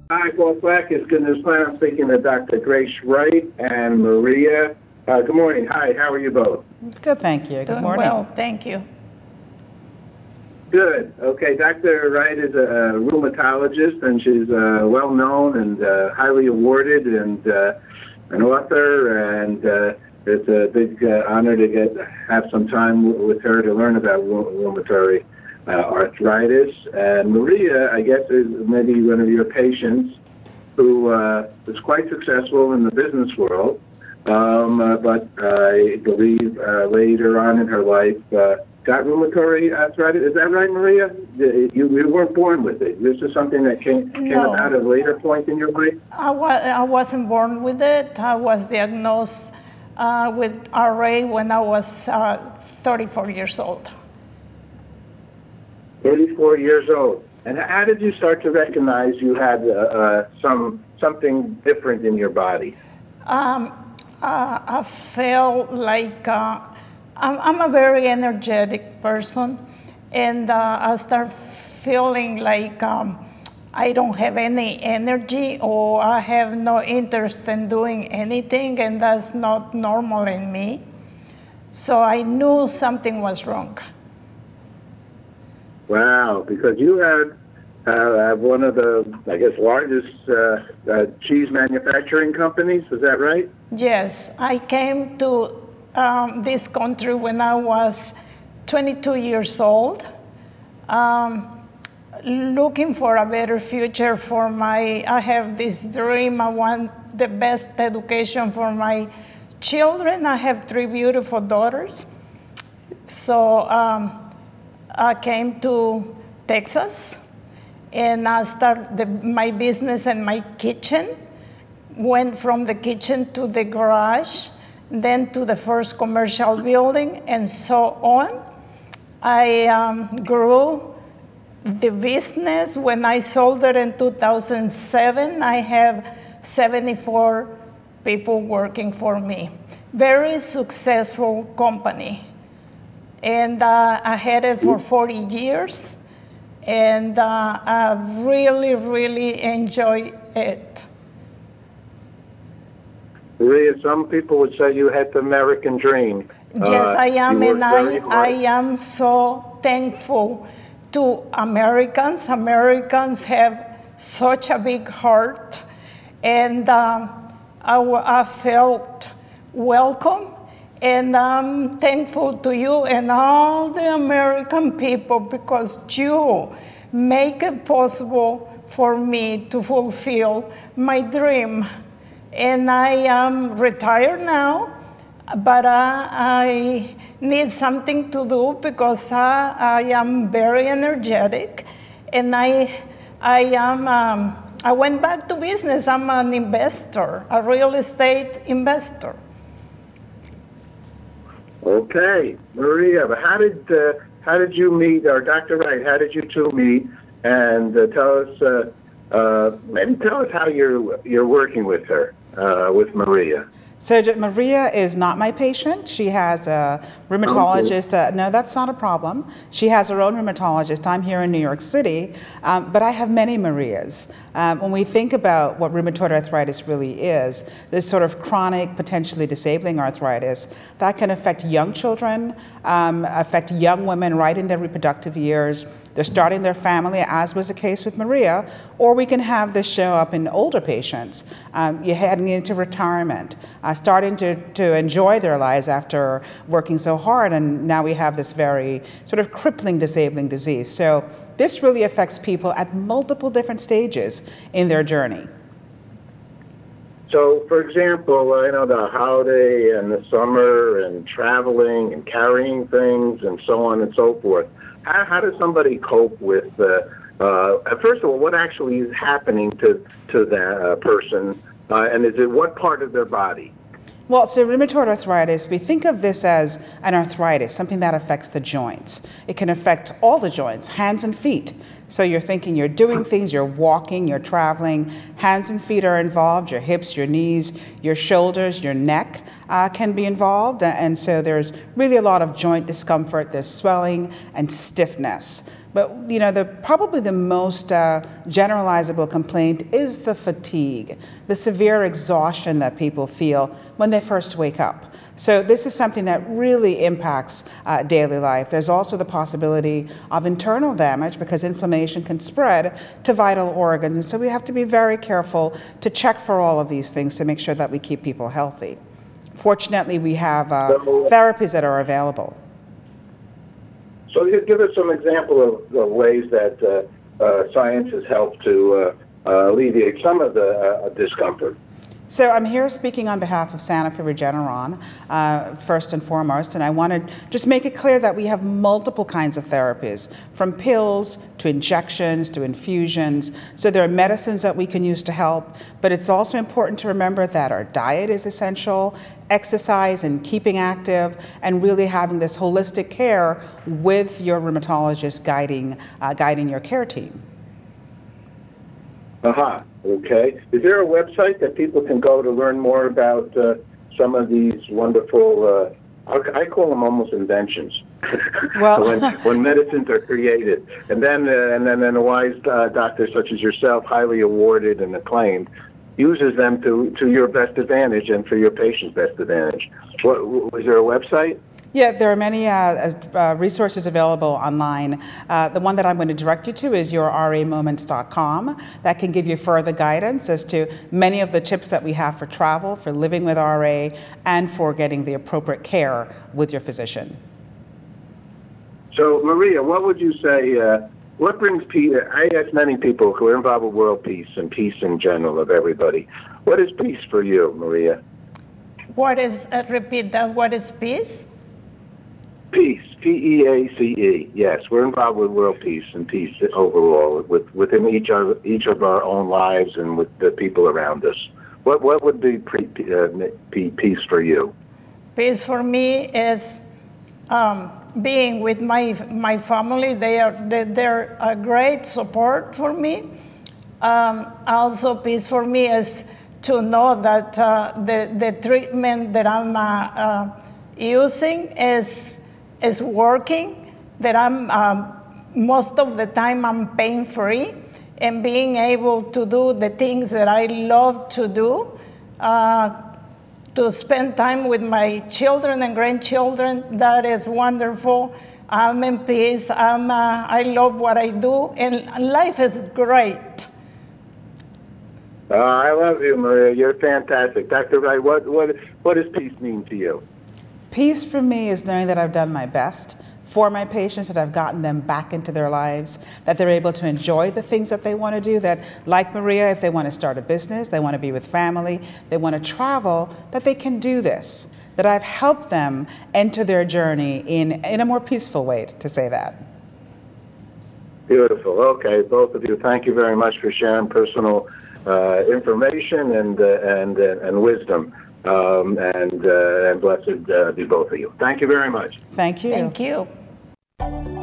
Hi, Paul Flack. It's good news plan. I'm speaking to Dr. Grace Wright and Maria. Good morning. Hi, how are you both? Good, thank you. Good morning. Well, thank you. Good. Okay, Dr. Wright is a rheumatologist, and she's well known and highly awarded, and an author. And it's a big honor to have some time with her to learn about rheumatoid arthritis. And Maria, I guess, is maybe one of your patients who is quite successful in the business world, but I believe later on in her life got rheumatoid arthritis. Is that right, Maria? You weren't born with it. This is something that came about at a later point in your life? I wasn't born with it. I was diagnosed with RA when I was 34 years old. 34 years old. And how did you start to recognize you had something different in your body? I felt like I'm a very energetic person, and I start feeling like I don't have any energy, or I have no interest in doing anything, and that's not normal in me. So I knew something was wrong. Wow, because you had one of the, I guess, largest cheese manufacturing companies, is that right? Yes, I came to this country when I was 22 years old, looking for a better future for I have this dream, I want the best education for my children. I have 3 beautiful daughters. So I came to Texas, and I started my business in my kitchen, went from the kitchen to the garage, then to the first commercial building, and so on. I grew the business. When I sold it in 2007, I have 74 people working for me. Very successful company. And I had it for 40 years, and I really, really enjoy it. Maria, some people would say you had the American dream. Yes, I am, and I am so thankful to Americans. Americans have such a big heart, and I felt welcome. And I'm thankful to you and all the American people, because you make it possible for me to fulfill my dream. And I am retired now, but I need something to do because I am very energetic, and I went back to business. I'm an investor, a real estate investor. Okay, Maria, but how did you meet, or Dr. Wright, how did you two meet? And tell us how you're working with her, with Maria. So Maria is not my patient. She has a rheumatologist. No, that's not a problem. She has her own rheumatologist. I'm here in New York City, but I have many Marias. When we think about what rheumatoid arthritis really is, this sort of chronic, potentially disabling arthritis that can affect young children, affect young women right in their reproductive years. They're starting their family, as was the case with Maria, or we can have this show up in older patients. You're heading into retirement, starting to enjoy their lives after working so hard, and now we have this very sort of crippling, disabling disease. So this really affects people at multiple different stages in their journey. So, for example, I know the holiday and the summer and traveling and carrying things and so on and so forth. How does somebody cope with, first of all, what actually is happening to that person, and is it what part of their body? Well, so rheumatoid arthritis, we think of this as an arthritis, something that affects the joints. It can affect all the joints, hands and feet. So you're thinking you're doing things, you're walking, you're traveling, hands and feet are involved, your hips, your knees, your shoulders, your neck can be involved. And so there's really a lot of joint discomfort, there's swelling and stiffness. But probably the most generalizable complaint is the fatigue, the severe exhaustion that people feel when they first wake up. So this is something that really impacts daily life. There's also the possibility of internal damage because inflammation can spread to vital organs. And so we have to be very careful to check for all of these things to make sure that we keep people healthy. Fortunately, we have therapies that are available. So give us some example of the ways that science has helped to alleviate some of the discomfort. So I'm here speaking on behalf of Sanofi Regeneron, first and foremost, and I want to just make it clear that we have multiple kinds of therapies, from pills to injections to infusions. So there are medicines that we can use to help, but it's also important to remember that our diet is essential, exercise and keeping active, and really having this holistic care with your rheumatologist guiding your care team. Okay. Is there a website that people can go to learn more about some of these wonderful, I call them almost inventions, well, when medicines are created. And then a wise doctor such as yourself, highly awarded and acclaimed, uses them to your best advantage and for your patient's best advantage. Was there a website? Yeah, there are many resources available online. The one that I'm going to direct you to is yourramoments.com. That can give you further guidance as to many of the tips that we have for travel, for living with RA, and for getting the appropriate care with your physician. So, Maria, what would you say, what brings peace? I ask many people who are involved with world peace and peace in general of everybody. What is peace for you, Maria? Repeat that, what is peace? Peace, P-E-A-C-E. Yes, we're involved with world peace and peace overall within each of our own lives and with the people around us. What would be peace for you? Peace for me is being with my family. They're a great support for me. Also, peace for me is to know that the treatment that I'm using is working, that I'm most of the time I'm pain-free, and being able to do the things that I love to do, to spend time with my children and grandchildren. That is wonderful. I'm in peace. I love what I do, and life is great. I love you, Maria. You're fantastic. Dr. Wright, what does peace mean to you? Peace for me is knowing that I've done my best for my patients, that I've gotten them back into their lives, that they're able to enjoy the things that they want to do, that, like Maria, if they want to start a business, they want to be with family, they want to travel, that they can do this, that I've helped them enter their journey in a more peaceful way, to say that. Beautiful. Okay, both of you, thank you very much for sharing personal information and wisdom. And blessed be both of you. Thank you very much. Thank you. Thank you.